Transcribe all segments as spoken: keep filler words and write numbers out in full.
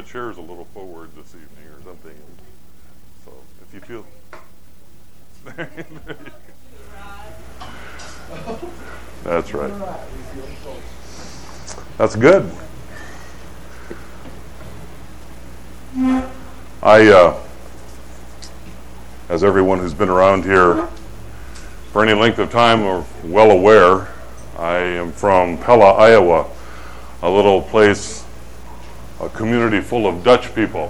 chairs a little forward this evening or something. So if you feel... That's right. That's good. I, uh, as everyone who's been around here for any length of time are well aware, I am from Pella, Iowa, a little place, a community full of Dutch people.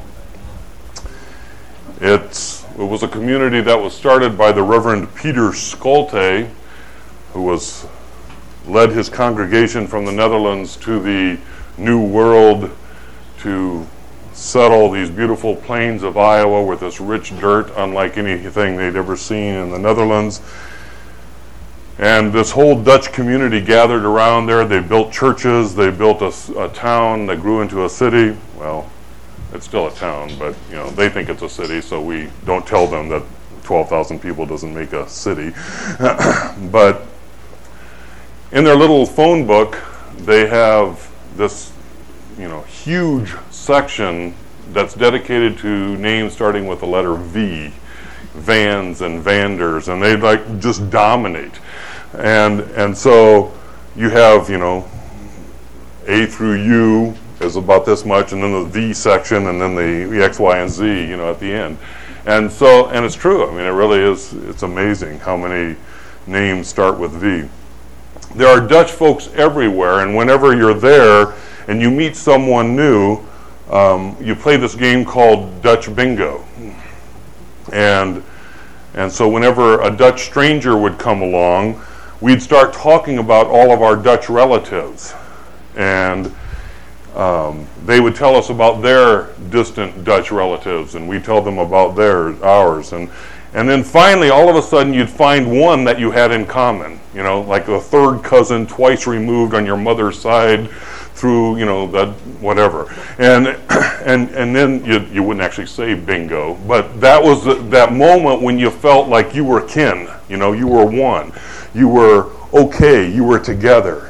It's, it was a community that was started by the Reverend Peter Scholte, who was led his congregation from the Netherlands to the New World to settle these beautiful plains of Iowa with this rich dirt, unlike anything they'd ever seen in the Netherlands. And this whole Dutch community gathered around there. They built churches, they built a, a town that grew into a city. Well, it's still a town, but you know they think it's a city, so we don't tell them that twelve thousand people doesn't make a city. But in their little phone book, they have this, you know, huge section that's dedicated to names starting with the letter V, Vans and Vanders, and they like just dominate. And and so you have, you know, A through U is about this much, and then the V section, and then the, the X, Y, and Z, you know, at the end. And so, and it's true. I mean, it really is. It's amazing how many names start with V. There are Dutch folks everywhere, and whenever you're there and you meet someone new, um, you play this game called Dutch Bingo. And and so whenever a Dutch stranger would come along, we'd start talking about all of our Dutch relatives. And um, they would tell us about their distant Dutch relatives, and we'd tell them about their ours. And and then finally, all of a sudden, you'd find one that you had in common. You know, like a third cousin twice removed on your mother's side through, you know, that whatever. And and and then you you wouldn't actually say bingo, but that was the, that moment when you felt like you were kin. You know, you were one. You were okay. You were together.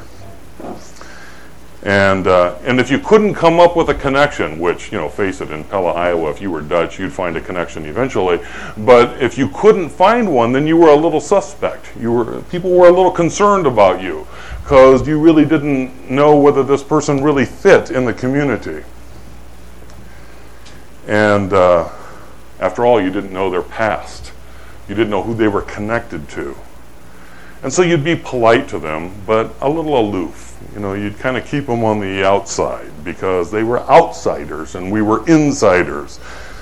And uh, and if you couldn't come up with a connection, which, you know, face it, in Pella, Iowa, if you were Dutch, you'd find a connection eventually. But if you couldn't find one, then you were a little suspect. You were people were a little concerned about you because you really didn't know whether this person really fit in the community. And uh, after all, you didn't know their past. You didn't know who they were connected to. And so you'd be polite to them, but a little aloof. You know, you'd kind of keep them on the outside because they were outsiders and we were insiders.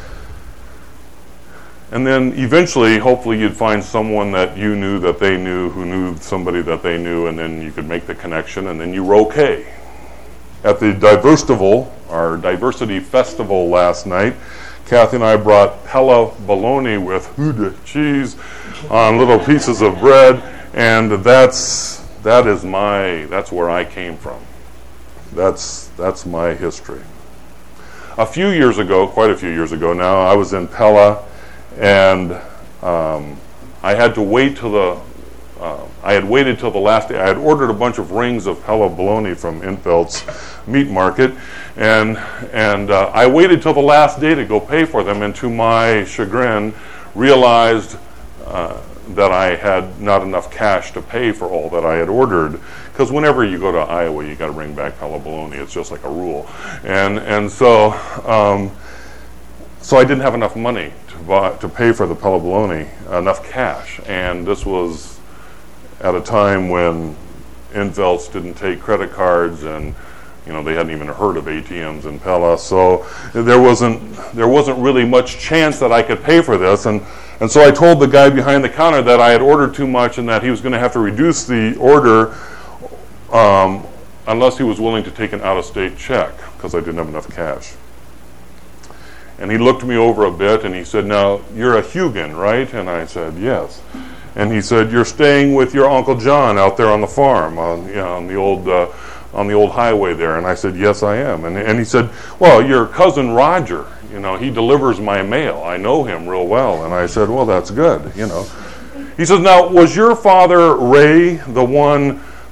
And then eventually, hopefully, you'd find someone that you knew that they knew who knew somebody that they knew, and then you could make the connection, and then you were okay. At the Diverstival, our diversity festival last night, Kathy and I brought Pella bologna with Gouda cheese on little pieces of bread, and that's that is my that's where I came from. That's that's my history. A few years ago, quite a few years ago now, I was in Pella, and um, I had to wait till the uh, I had waited till the last day. I had ordered a bunch of rings of Pella bologna from Infeld's meat market, and and uh, I waited till the last day to go pay for them, and to my chagrin, realized uh, that I had not enough cash to pay for all that I had ordered. Because whenever you go to Iowa, you got to bring back Pella bologna. It's just like a rule, and and so um, so I didn't have enough money to buy, to pay for the Pella bologna, enough cash, and this was at a time when Infeld's didn't take credit cards, and you know they hadn't even heard of A T Ms in Pella, so there wasn't there wasn't really much chance that I could pay for this, and and so I told the guy behind the counter that I had ordered too much and that he was going to have to reduce the order um, unless he was willing to take an out-of-state check because I didn't have enough cash. And he looked me over a bit and he said, "Now you're a Hugan, right?" And I said, "Yes." And he said, "You're staying with your Uncle John out there on the farm, on, you know, on the old uh, on the old highway there." And I said, "Yes, I am." And and he said, "Well, your cousin Roger, you know, he delivers my mail. I know him real well." And I said, "Well, that's good, you know." He says, "Now, was your father Ray the one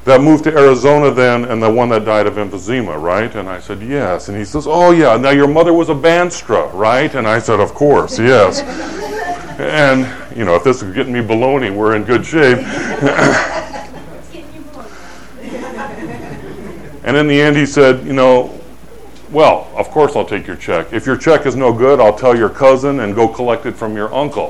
that moved to Arizona then, and the one that died of emphysema, right? And I said, yes. And he says, oh yeah, now your mother was a Banstra, right? And I said, of course, yes. And, you know, if this is getting me baloney, we're in good shape. And in the end he said, you know, well, of course I'll take your check. If your check is no good, I'll tell your cousin and go collect it from your uncle.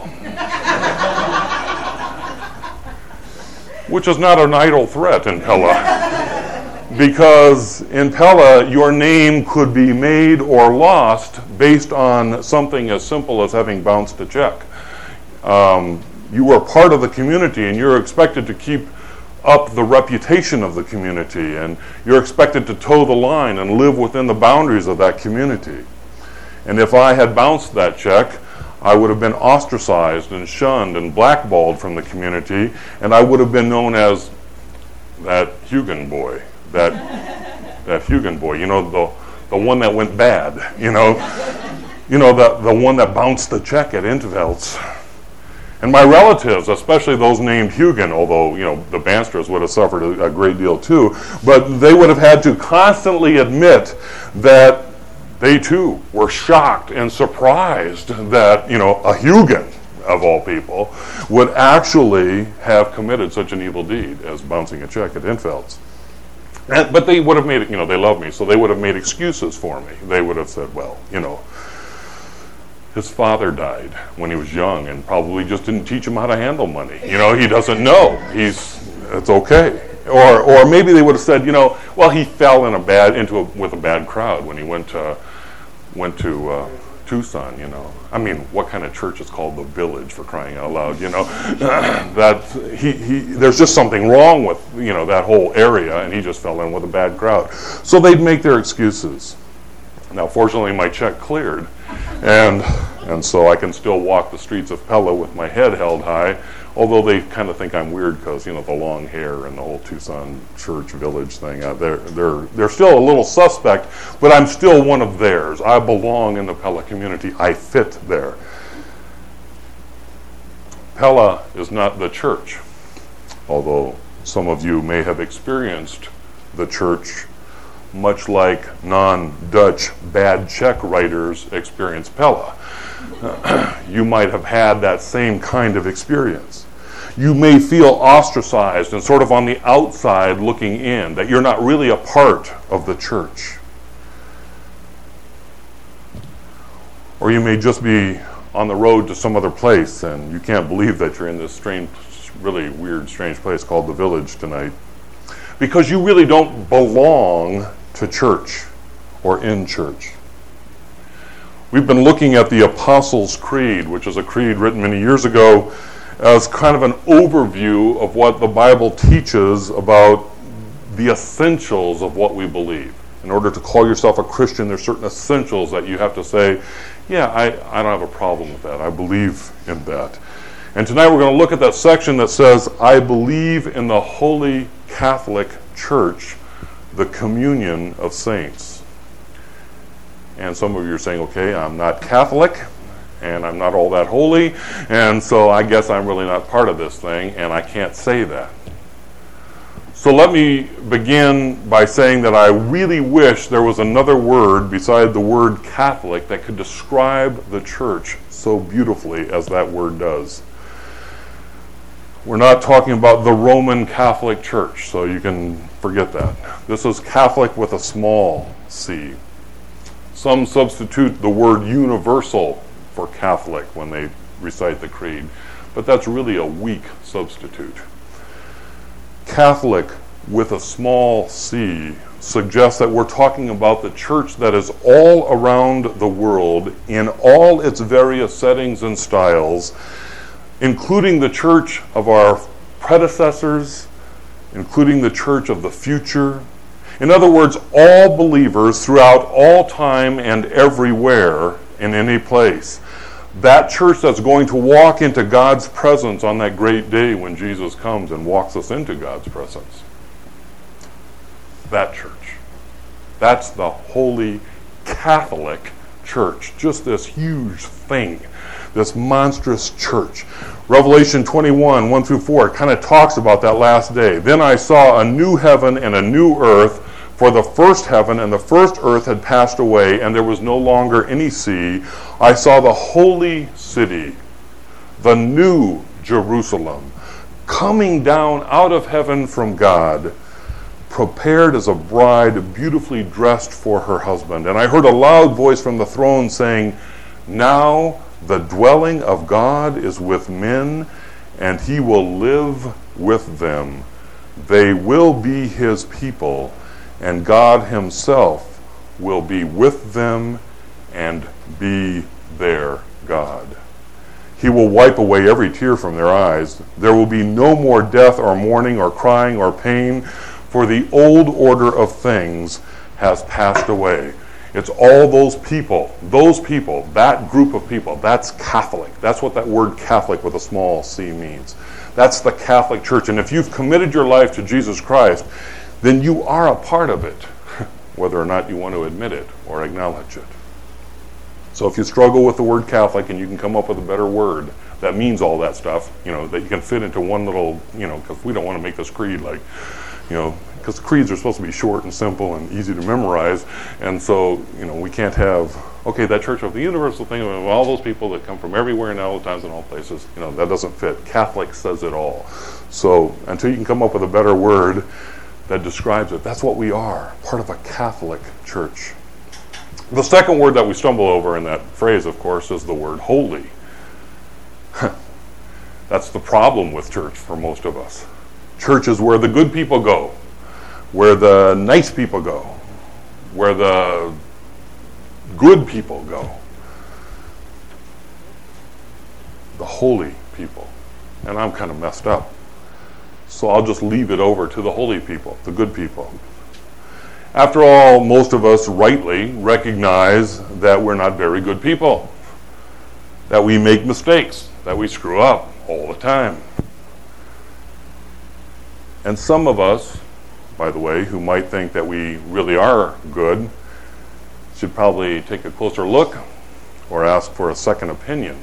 Which is not an idle threat in Pella. Because in Pella, your name could be made or lost based on something as simple as having bounced a check. Um, you are part of the community, and you're expected to keep up the reputation of the community, and you're expected to toe the line and live within the boundaries of that community. And if I had bounced that check, I would have been ostracized and shunned and blackballed from the community, and I would have been known as that Hugon boy, that that Hugon boy, you know, the the one that went bad, you know, you know, the the one that bounced the check at Intervelts. And my relatives, especially those named Hugon, although, you know, the Banstras would have suffered a, a great deal too, but they would have had to constantly admit that they too were shocked and surprised that, you know, a Hugon, of all people, would actually have committed such an evil deed as bouncing a check at Infels. And, but they would have made it, you know, they love me, so they would have made excuses for me. They would have said, well, you know, his father died when he was young and probably just didn't teach him how to handle money. You know, he doesn't know. He's, it's okay. Or or maybe they would have said, you know, well, he fell in a bad into a, with a bad crowd when he went to went to uh, Tucson. You know, I mean, what kind of church is called the Village, for crying out loud? You know, that he he there's just something wrong with, you know, that whole area, and he just fell in with a bad crowd. So they'd make their excuses. Now, fortunately, my check cleared, and and so I can still walk the streets of Pella with my head held high, although they kind of think I'm weird because, you know, the long hair and the whole Tucson church village thing. Uh, they're they're they're still a little suspect, but I'm still one of theirs. I belong in the Pella community. I fit there. Pella is not the church, although some of you may have experienced the church much like non-Dutch bad check writers experience Pella. You might have had that same kind of experience. You may feel ostracized and sort of on the outside looking in, that you're not really a part of the church. Or you may just be on the road to some other place and you can't believe that you're in this strange, really weird, strange place called the Village tonight, because you really don't belong to church or in church. We've been looking at the Apostles' Creed, which is a creed written many years ago, as kind of an overview of what the Bible teaches about the essentials of what we believe. In order to call yourself a Christian, there's certain essentials that you have to say, yeah, I, I don't have a problem with that. I believe in that. And tonight we're going to look at that section that says, I believe in the Holy Catholic Church, the communion of saints. And some of you are saying, okay, I'm not Catholic, and I'm not all that holy, and so I guess I'm really not part of this thing, and I can't say that. So let me begin by saying that I really wish there was another word beside the word Catholic that could describe the church so beautifully as that word does. We're not talking about the Roman Catholic Church, so you can forget that. This is Catholic with a small c. Some substitute the word universal for Catholic when they recite the creed, but that's really a weak substitute. Catholic with a small c suggests that we're talking about the church that is all around the world in all its various settings and styles, including the church of our predecessors, including the church of the future. In other words, all believers throughout all time and everywhere in any place. That church that's going to walk into God's presence on that great day when Jesus comes and walks us into God's presence. That church. That's the Holy Catholic Church. Just this huge thing this monstrous church. Revelation twenty-one, one through four, kind of talks about that last day. Then I saw a new heaven and a new earth, for the first heaven and the first earth had passed away, and there was no longer any sea. I saw the holy city, the new Jerusalem, coming down out of heaven from God, prepared as a bride beautifully dressed for her husband. And I heard a loud voice from the throne saying, now the dwelling of God is with men, and he will live with them. They will be his people, and God himself will be with them and be their God. He will wipe away every tear from their eyes. There will be no more death or mourning or crying or pain, for the old order of things has passed away. It's all those people, those people, that group of people. That's Catholic. That's what that word Catholic with a small c means. That's the Catholic Church. And if you've committed your life to Jesus Christ, then you are a part of it, whether or not you want to admit it or acknowledge it. So if you struggle with the word Catholic and you can come up with a better word that means all that stuff, you know, that you can fit into one little, you know, because we don't want to make this creed like, you know, because creeds are supposed to be short and simple and easy to memorize, and so, you know, we can't have, okay, that Church of the Universal thing, of all those people that come from everywhere and all times and all places, you know, that doesn't fit. Catholic says it all. So until you can come up with a better word that describes it, that's what we are, part of a Catholic church. The second word that we stumble over in that phrase, of course, is the word holy. That's the problem with church for most of us. Church is where the good people go, where the nice people go, where the good people go, the holy people. And I'm kind of messed up. So I'll just leave it over to the holy people, the good people. After all, most of us rightly recognize that we're not very good people, that we make mistakes, that we screw up all the time. And some of us, by the way, who might think that we really are good, should probably take a closer look or ask for a second opinion.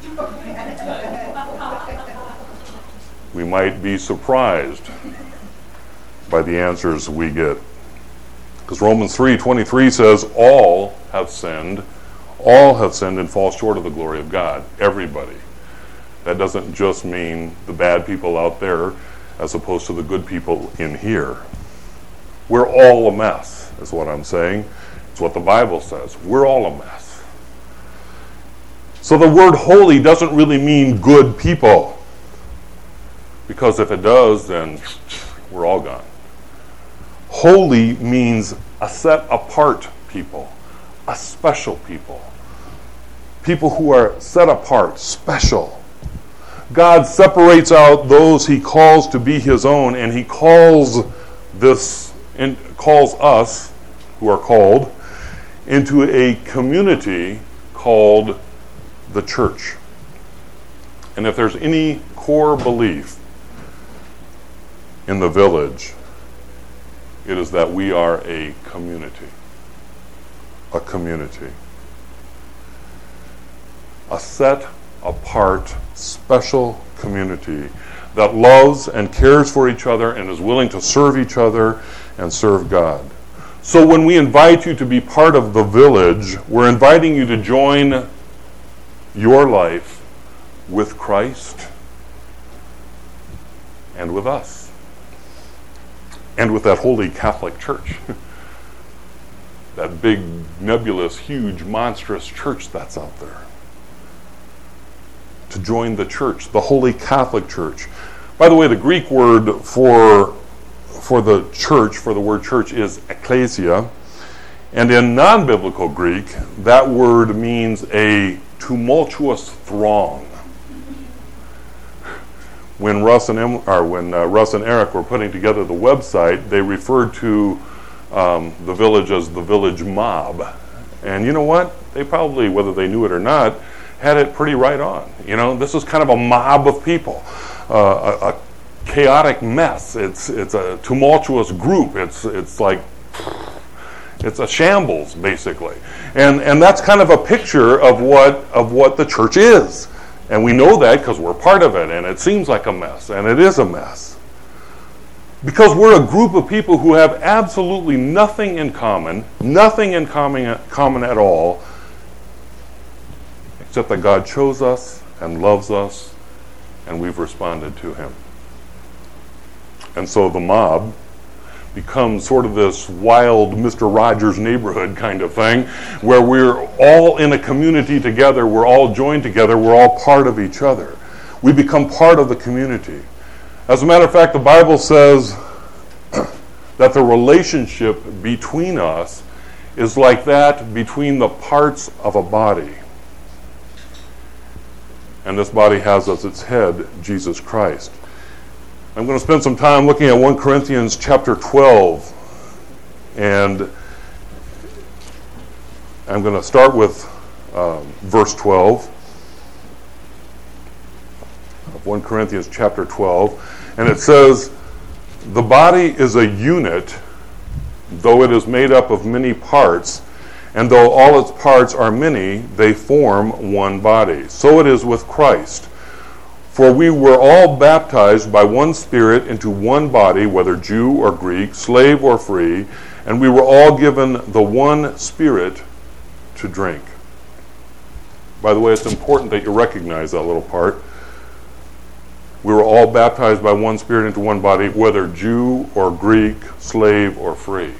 We might be surprised by the answers we get. Because Romans three twenty-three says, all have sinned, all have sinned and fall short of the glory of God. Everybody. That doesn't just mean the bad people out there as opposed to the good people in here. We're all a mess, is what I'm saying. It's what the Bible says. We're all a mess. So the word holy doesn't really mean good people. Because if it does, then we're all gone. Holy means a set apart people, a special people. People who are set apart, special. God separates out those he calls to be his own, and he calls this, in, calls us, who are called, into a community called the church. And if there's any core belief in the village, it is that we are a community. A community. A set apart, special community that loves and cares for each other and is willing to serve each other and serve God. So when we invite you to be part of the village, we're inviting you to join your life with Christ and with us. And with that holy Catholic Church. That big, nebulous, huge, monstrous church that's out there. To join the church, the Holy Catholic Church. By the way, the Greek word for, for the church, for the word church, is ecclesia. And in non-biblical Greek, that word means a tumultuous throng. When Russ and em, or when uh, Russ and Eric were putting together the website, they referred to um, the village as the village mob. And you know what? They probably, whether they knew it or not, had it pretty right on. You know, this is kind of a mob of people, uh, a, a chaotic mess. It's it's a tumultuous group. It's it's like, It's a shambles, basically. And and that's kind of a picture of what of what the church is. And we know that because we're part of it, and it seems like a mess, and it is a mess. Because we're a group of people who have absolutely nothing in common, nothing in common, common at all, except that God chose us and loves us, and we've responded to him. And so the mob becomes sort of this wild Mister Rogers neighborhood kind of thing, where we're all in a community together, we're all joined together, we're all part of each other. We become part of the community. As a matter of fact, the Bible says that the relationship between us is like that between the parts of a body. And this body has as its head Jesus Christ. I'm going to spend some time looking at First Corinthians chapter twelve, and I'm going to start with um, verse twelve of First Corinthians chapter twelve, and it says, "The body is a unit, though it is made up of many parts, and though all its parts are many, they form one body. So it is with Christ. For we were all baptized by one Spirit into one body, whether Jew or Greek, slave or free, and we were all given the one Spirit to drink." By the way, it's important that you recognize that little part. We were all baptized by one Spirit into one body, whether Jew or Greek, slave or free.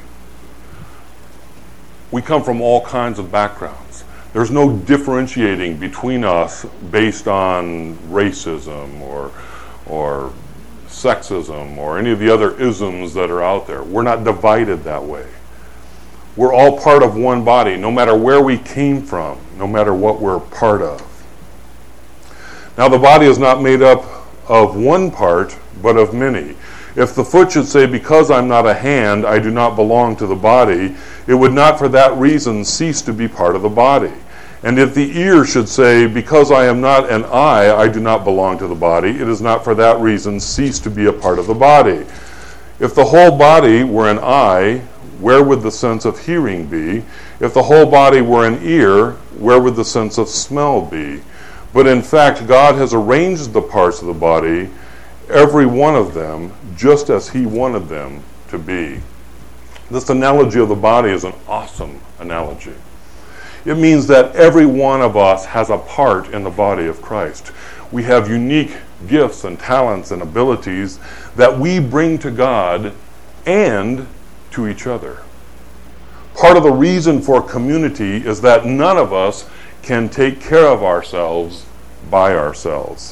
We come from all kinds of backgrounds. There's no differentiating between us based on racism or or sexism or any of the other isms that are out there. We're not divided that way. We're all part of one body, no matter where we came from, no matter what we're part of. Now, the body is not made up of one part, but of many. If the foot should say, "Because I'm not a hand, I do not belong to the body," it would not for that reason cease to be part of the body. And if the ear should say, "Because I am not an eye, I do not belong to the body," it is not for that reason cease to be a part of the body. If the whole body were an eye, where would the sense of hearing be? If the whole body were an ear, where would the sense of smell be? But in fact, God has arranged the parts of the body, every one of them, just as he wanted them to be. This analogy of the body is an awesome analogy. It means that every one of us has a part in the body of Christ. We have unique gifts and talents and abilities that we bring to God and to each other. Part of the reason for community is that none of us can take care of ourselves by ourselves.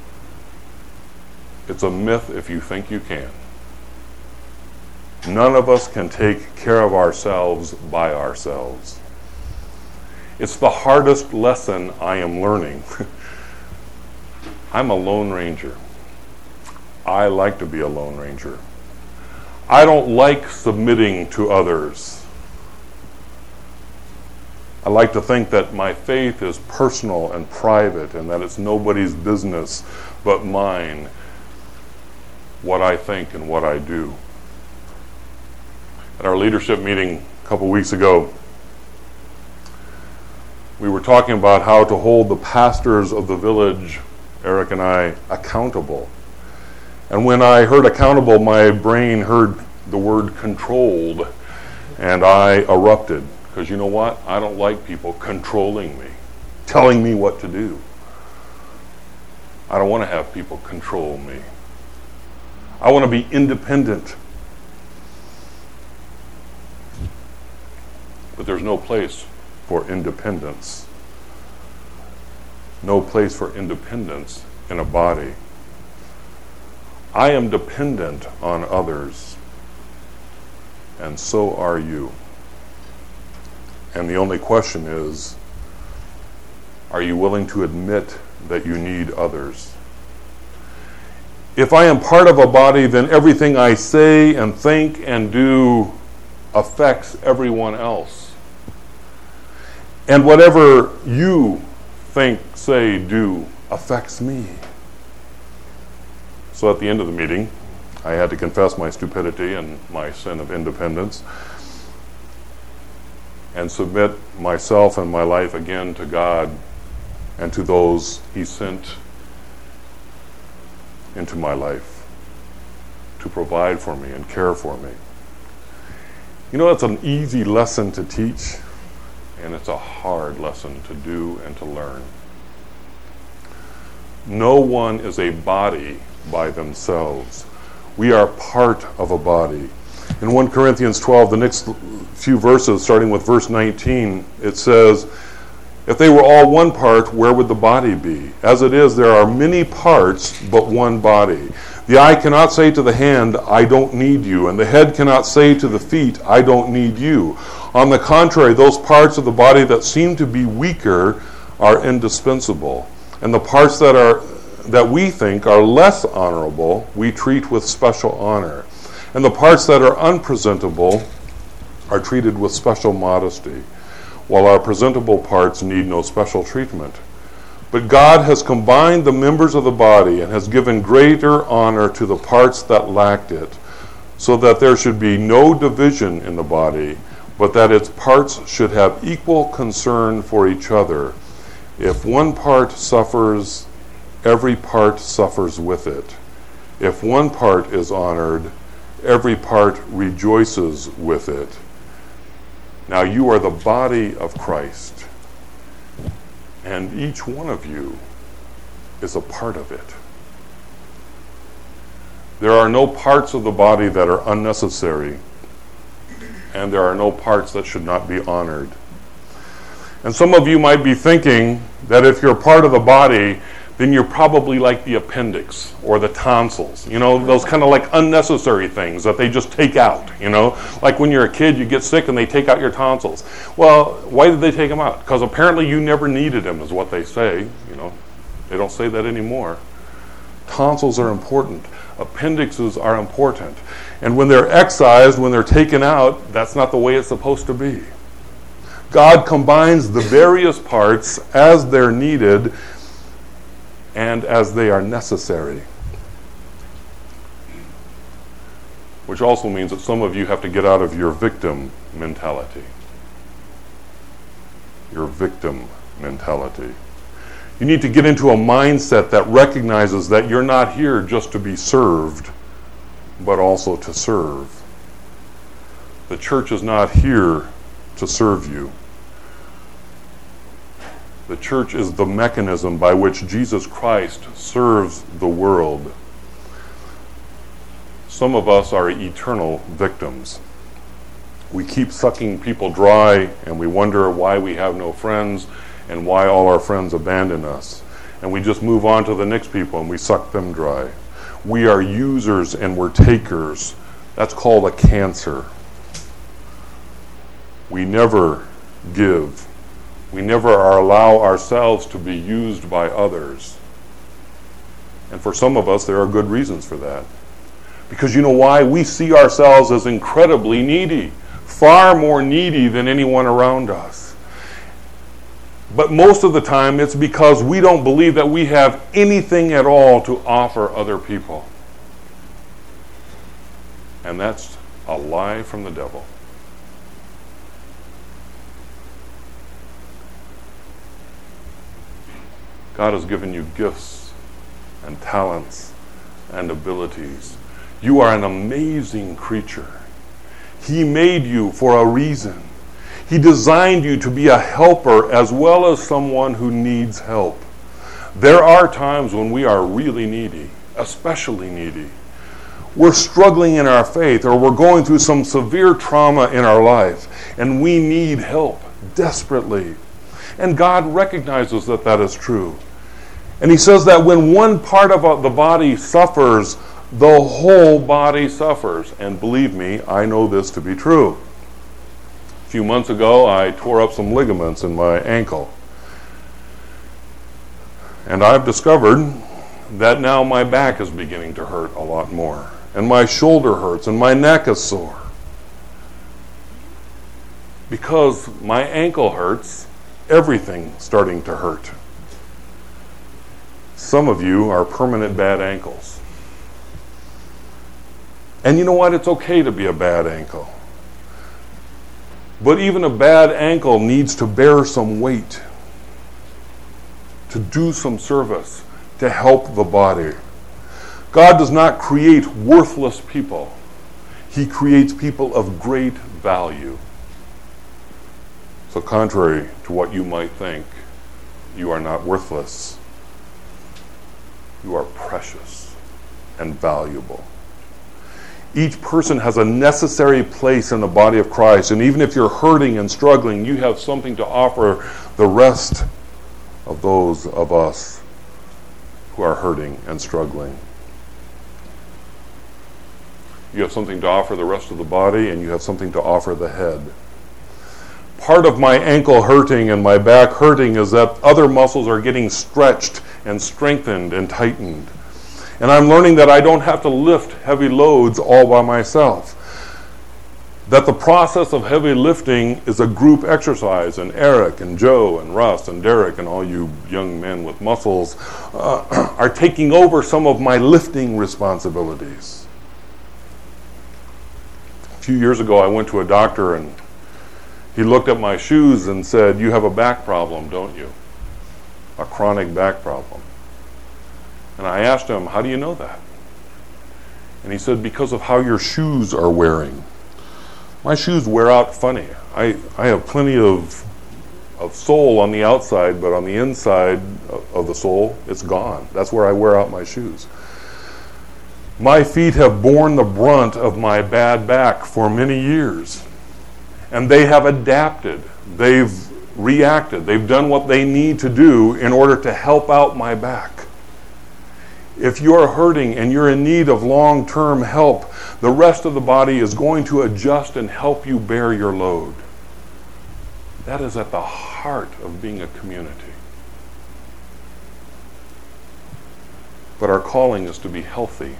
It's a myth if you think you can. None of us can take care of ourselves by ourselves. It's the hardest lesson I am learning. I'm a lone ranger. I like to be a lone ranger. I don't like submitting to others. I like to think that my faith is personal and private and that it's nobody's business but mine, what I think and what I do. At our leadership meeting a couple weeks ago, we were talking about how to hold the pastors of the village, Eric and I, accountable. And when I heard accountable, my brain heard the word controlled, and I erupted. Because you know what? I don't like people controlling me, telling me what to do. I don't want to have people control me. I want to be independent. But there's no place for independence. No place for independence in a body. I am dependent on others, and so are you. And the only question is, are you willing to admit that you need others? If I am part of a body, then everything I say and think and do affects everyone else. And whatever you think, say, do affects me. So at the end of the meeting, I had to confess my stupidity and my sin of independence. and submit myself and my life again to God and to those He sent into my life to provide for me and care for me. You know, it's an easy lesson to teach, and it's a hard lesson to do and to learn. No one is a body by themselves. We are part of a body. In First Corinthians twelve, the next few verses, starting with verse nineteen, it says, "If they were all one part, where would the body be? As it is, there are many parts, but one body. The eye cannot say to the hand, 'I don't need you,' and the head cannot say to the feet, 'I don't need you.' On the contrary, those parts of the body that seem to be weaker are indispensable. And the parts that are that we think are less honorable, we treat with special honor. And the parts that are unpresentable are treated with special modesty, while our presentable parts need no special treatment. But God has combined the members of the body and has given greater honor to the parts that lacked it, so that there should be no division in the body, but that its parts should have equal concern for each other. If one part suffers, every part suffers with it. If one part is honored, every part rejoices with it. Now you are the body of Christ, and each one of you is a part of it. There are no parts of the body that are unnecessary, and there are no parts that should not be honored. And some of you might be thinking that if you're part of the body, then you're probably like the appendix or the tonsils, you know, those kind of like unnecessary things that they just take out, you know. Like when you're a kid, you get sick and they take out your tonsils. Well, why did they take them out? Because apparently you never needed them, is what they say, you know. They don't say that anymore. Tonsils are important. Appendixes are important. And when they're excised, when they're taken out, that's not the way it's supposed to be. God combines the various parts as they're needed and as they are necessary. Which also means that some of you have to get out of your victim mentality. Your victim mentality. You need to get into a mindset that recognizes that you're not here just to be served, but also to serve. The church is not here to serve you. The church is the mechanism by which Jesus Christ serves the world. Some of us are eternal victims. We keep sucking people dry, and we wonder why we have no friends and why all our friends abandon us. And we just move on to the next people and we suck them dry. We are users and we're takers. That's called a cancer. We never give. We never allow ourselves to be used by others. And for some of us, there are good reasons for that. Because you know why? We see ourselves as incredibly needy, far more needy than anyone around us. But most of the time, it's because we don't believe that we have anything at all to offer other people. And that's a lie from the devil. God has given you gifts and talents and abilities. You are an amazing creature. He made you for a reason. He designed you to be a helper as well as someone who needs help. There are times when we are really needy, especially needy. We're struggling in our faith, or we're going through some severe trauma in our life, and we need help desperately. And God recognizes that that is true. And he says that when one part of the body suffers, the whole body suffers. And believe me, I know this to be true. A few months ago, I tore up some ligaments in my ankle. And I've discovered that now my back is beginning to hurt a lot more. And my shoulder hurts, and my neck is sore. Because my ankle hurts, everything's starting to hurt. Some of you are permanent bad ankles. And you know what? It's okay to be a bad ankle. But even a bad ankle needs to bear some weight, to do some service, to help the body. God does not create worthless people. He creates people of great value. So contrary to what you might think, you are not worthless. You are precious and valuable. Each person has a necessary place in the body of Christ, and even if you're hurting and struggling, you have something to offer the rest of those of us who are hurting and struggling. You have something to offer the rest of the body, and you have something to offer the head. Part of my ankle hurting and my back hurting is that other muscles are getting stretched and strengthened and tightened. And I'm learning that I don't have to lift heavy loads all by myself. That the process of heavy lifting is a group exercise, and Eric and Joe and Russ and Derek and all you young men with muscles uh, are taking over some of my lifting responsibilities. A few years ago I went to a doctor and he looked at my shoes and said, "You have a back problem, don't you? A chronic back problem." And I asked him, "How do you know that?" And he said, "Because of how your shoes are wearing. My shoes wear out funny. I, I have plenty of, of sole on the outside, but on the inside of the sole, it's gone. That's where I wear out my shoes. My feet have borne the brunt of my bad back for many years. And they have adapted. They've reacted. They've done what they need to do in order to help out my back. If you're hurting and you're in need of long-term help, the rest of the body is going to adjust and help you bear your load. That is at the heart of being a community. But our calling is to be healthy.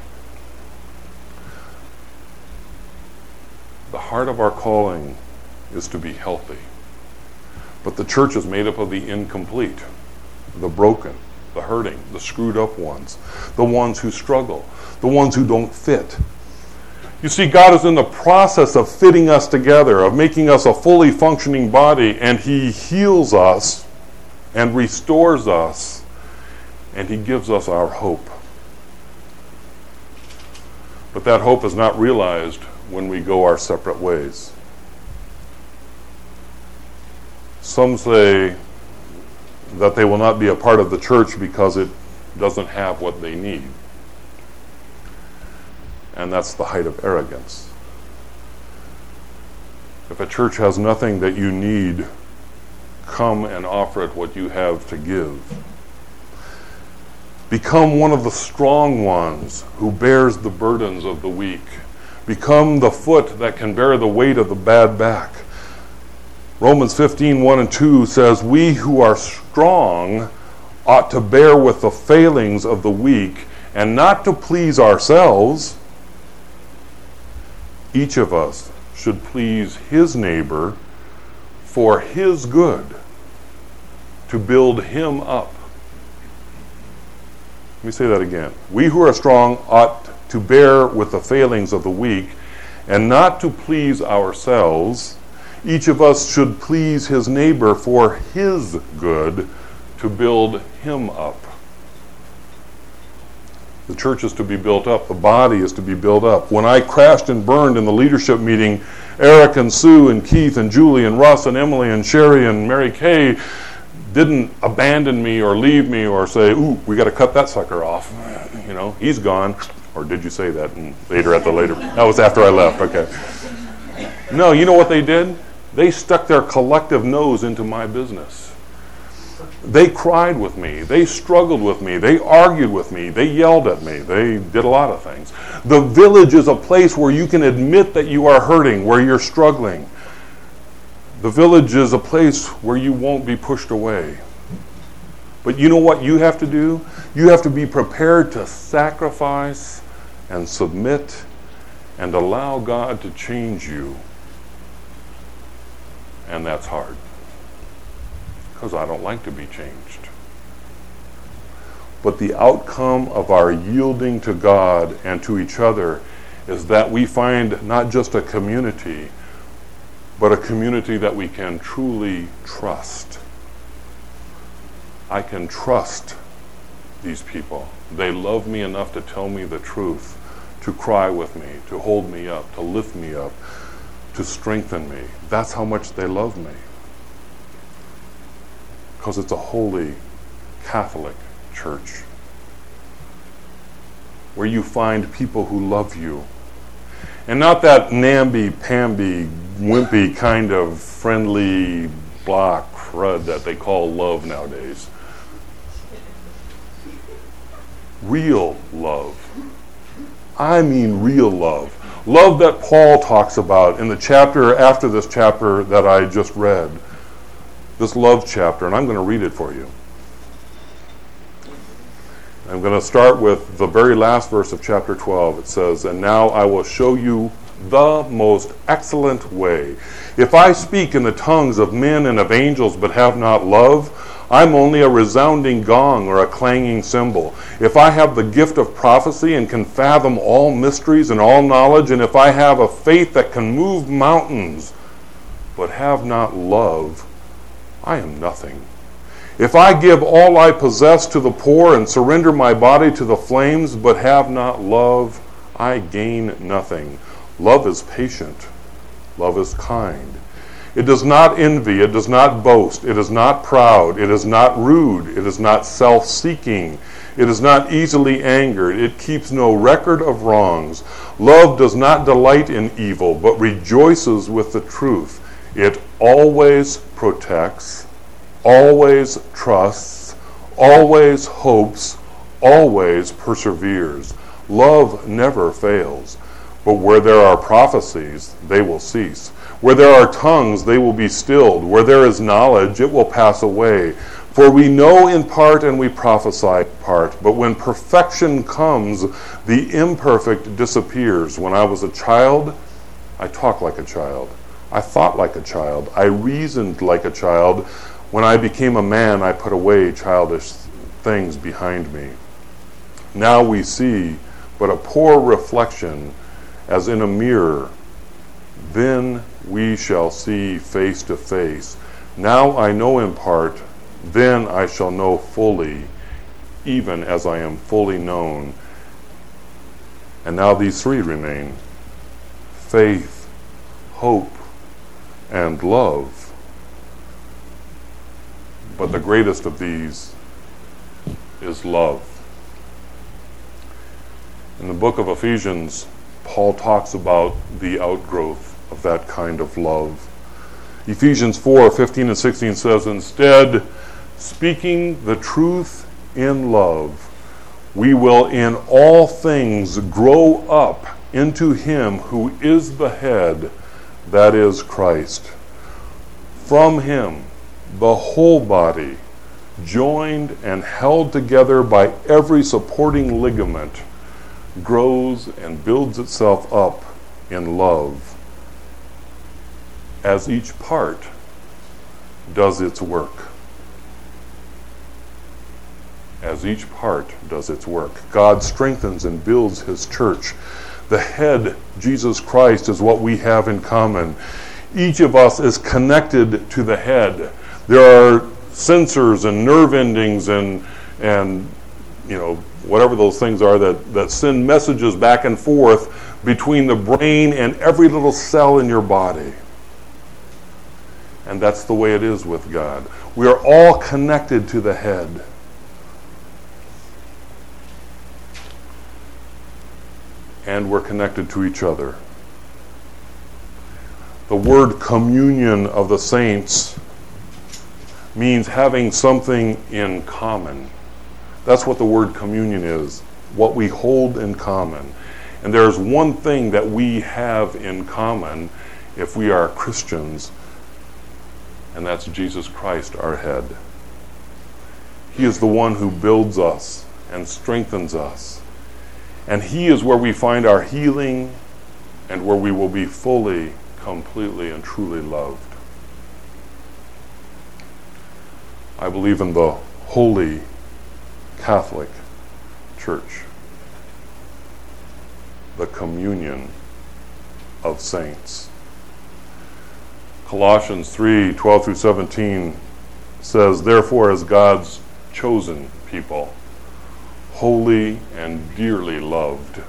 The heart of our calling is to be healthy. But the church is made up of the incomplete, the broken, the hurting, the screwed up ones, the ones who struggle, the ones who don't fit. You see, God is in the process of fitting us together, of making us a fully functioning body, and He heals us and restores us, and He gives us our hope. But that hope is not realized when we go our separate ways. Some say that they will not be a part of the church because it doesn't have what they need. And that's the height of arrogance. If a church has nothing that you need, come and offer it what you have to give. Become one of the strong ones who bears the burdens of the weak. Become the foot that can bear the weight of the bad back. Romans fifteen, one and two says, "We who are strong ought to bear with the failings of the weak and not to please ourselves. Each of us should please his neighbor for his good, to build him up." Let me say that again. We who are strong ought to bear with the failings of the weak and not to please ourselves. Each of us should please his neighbor for his good, to build him up. The church is to be built up. The body is to be built up. When I crashed and burned in the leadership meeting, Eric and Sue and Keith and Julie and Russ and Emily and Sherry and Mary Kay didn't abandon me or leave me or say, "Ooh, we got to cut that sucker off. You know, he's gone." Or did you say that? And later at the later, that was after I left. Okay. No, you know what they did? They stuck their collective nose into my business. They cried with me. They struggled with me. They argued with me. They yelled at me. They did a lot of things. The village is a place where you can admit that you are hurting, where you're struggling. The village is a place where you won't be pushed away. But you know what you have to do? You have to be prepared to sacrifice and submit and allow God to change you. And that's hard, because I don't like to be changed. But the outcome of our yielding to God and to each other is that we find not just a community, but a community that we can truly trust. I can trust these people. They love me enough to tell me the truth, to cry with me, to hold me up, to lift me up, to strengthen me. That's how much they love me. Because it's a holy Catholic church where you find people who love you. And not that namby-pamby, wimpy kind of friendly blah crud that they call love nowadays. Real love. I mean real love. Love that Paul talks about in the chapter after this chapter that I just read. This love chapter, and I'm going to read it for you. I'm going to start with the very last verse of chapter twelve. It says, "And now I will show you the most excellent way. If I speak in the tongues of men and of angels but have not love, I'm only a resounding gong or a clanging cymbal. If I have the gift of prophecy and can fathom all mysteries and all knowledge, and if I have a faith that can move mountains but have not love, I am nothing. If I give all I possess to the poor and surrender my body to the flames but have not love, I gain nothing. Love is patient. Love is kind. It does not envy. It does not boast. It is not proud. It is not rude. It is not self-seeking. It is not easily angered. It keeps no record of wrongs. Love does not delight in evil, but rejoices with the truth. It always protects, always trusts, always hopes, always perseveres. Love never fails. But where there are prophecies, they will cease. Where there are tongues, they will be stilled. Where there is knowledge, it will pass away. For we know in part and we prophesy in part. But when perfection comes, the imperfect disappears. When I was a child, I talked like a child. I thought like a child. I reasoned like a child. When I became a man, I put away childish things behind me. Now we see but a poor reflection as in a mirror. Then we shall see face to face. Now I know in part, then I shall know fully, even as I am fully known. And now these three remain: faith, hope, and love. But the greatest of these is love. In the book of Ephesians, Paul talks about the outgrowth of that kind of love. Ephesians four, fifteen and sixteen says, "Instead, speaking the truth in love, we will in all things grow up into him who is the head, that is Christ. From him, the whole body, joined and held together by every supporting ligament, grows and builds itself up in love as each part does its work." As each part does its work. God strengthens and builds his church. The head, Jesus Christ, is what we have in common. Each of us is connected to the head. There are sensors and nerve endings and and you know whatever those things are that, that send messages back and forth between the brain and every little cell in your body. And that's the way it is with God. We are all connected to the head. And we're connected to each other. The word communion of the saints means having something in common. That's what the word communion is, what we hold in common. And there's one thing that we have in common if we are Christians, and that's Jesus Christ, our head. He is the one who builds us and strengthens us. And he is where we find our healing and where we will be fully, completely, and truly loved. I believe in the Holy Catholic Church, the communion of saints. Colossians three, twelve through seventeen says, therefore, as God's chosen people, holy and dearly loved,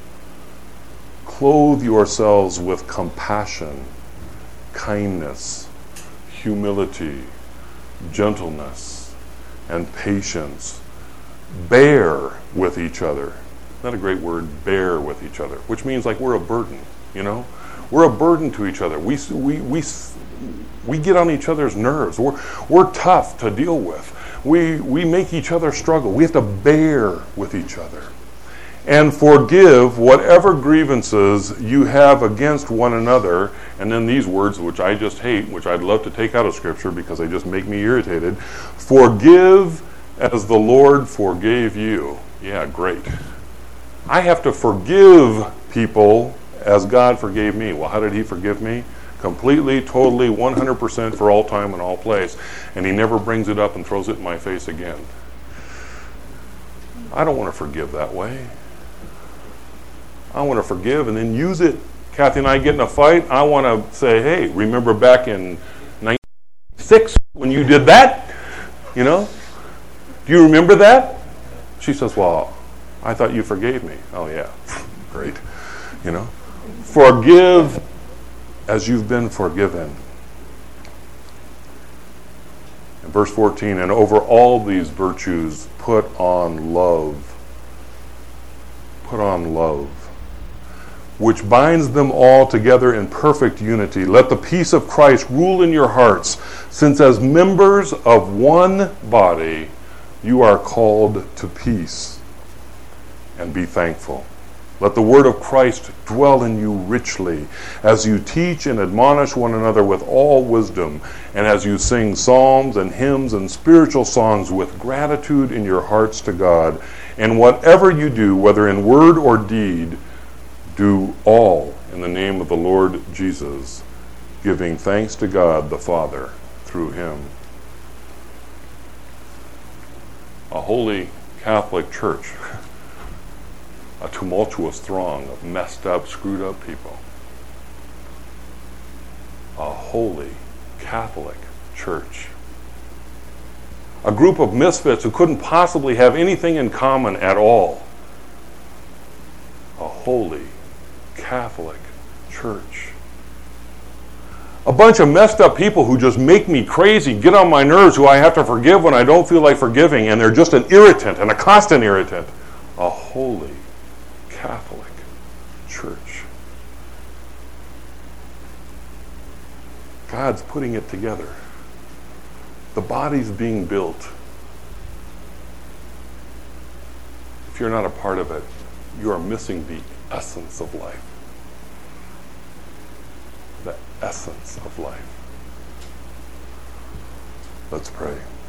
clothe yourselves with compassion, kindness, humility, gentleness, and patience. Bear with each other. Isn't that a great word? Bear with each other, which means like we're a burden, you know? We're a burden to each other. We, we, we, we get on each other's nerves. We're, we're tough to deal with. We, we make each other struggle. We have to bear with each other. And forgive whatever grievances you have against one another. And then these words, which I just hate, which I'd love to take out of Scripture because they just make me irritated. Forgive as the Lord forgave you. Yeah, great. I have to forgive people as God forgave me. Well, how did he forgive me? Completely, totally, one hundred percent for all time and all place. And he never brings it up and throws it in my face again. I don't want to forgive that way. I want to forgive and then use it. Kathy and I get in a fight. I want to say, hey, remember back in nineteen ninety-six when you did that? You know? Do you remember that? She says, well, I thought you forgave me. Oh, yeah. Great. You know? Forgive as you've been forgiven. In verse fourteen, and over all these virtues, put on love. Put on love, which binds them all together in perfect unity. Let the peace of Christ rule in your hearts, since as members of one body, you are called to peace. And be thankful. Let the word of Christ dwell in you richly, as you teach and admonish one another with all wisdom, and as you sing psalms and hymns and spiritual songs with gratitude in your hearts to God. And whatever you do, whether in word or deed, do all in the name of the Lord Jesus, giving thanks to God the Father through him. A holy Catholic Church. A tumultuous throng of messed up, screwed up people. A holy Catholic Church. A group of misfits who couldn't possibly have anything in common at all. A holy Catholic Church. A bunch of messed up people who just make me crazy, get on my nerves, who I have to forgive when I don't feel like forgiving, and they're just an irritant and a constant irritant. A holy Catholic Church. God's putting it together. The body's being built. If you're not a part of it, you are missing the essence of life. The essence of life. Let's pray.